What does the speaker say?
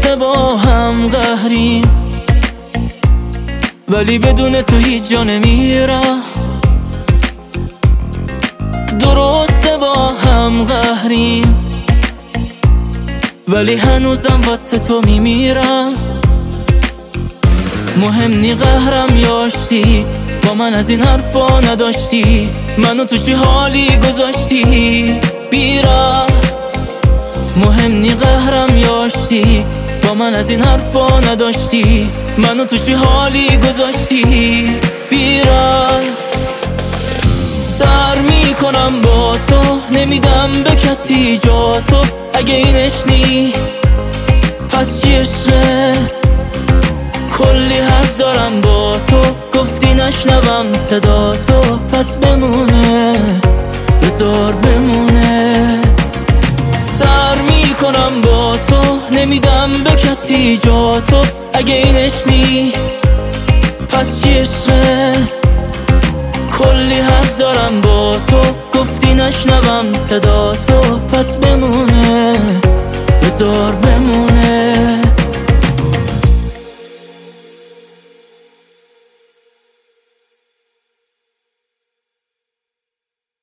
درسته با هم قهریم، ولی بدون تو هیچ جا نمیرم. درسته با هم قهریم، ولی هنوزم واسه تو میمیرم. مهم نی قهرم یا آشتی، با من از این حرفا نداشتی، منو تو چی حالی گذاشتی بیرا. مهم نی قهرم یا آشتی، با من از این حرفا نداشتی، منو تو چی حالی گذاشتی بیرا. سر میکنم با تو، نمیدم به کسی جا تو. اگه اینش نی پس چی عشقه؟ کلی حرف دارن با تو، گفتی نشنوم صدا تو، پس بمونه بذار بمونه. سر میکنم با تو، نمیدم به کسی جا تو. اگه اینش نی پس چی عشقه؟ کلی حرف دارم با تو، گفتی نشنوم صدا تو، پس بمونه بذار بمونه.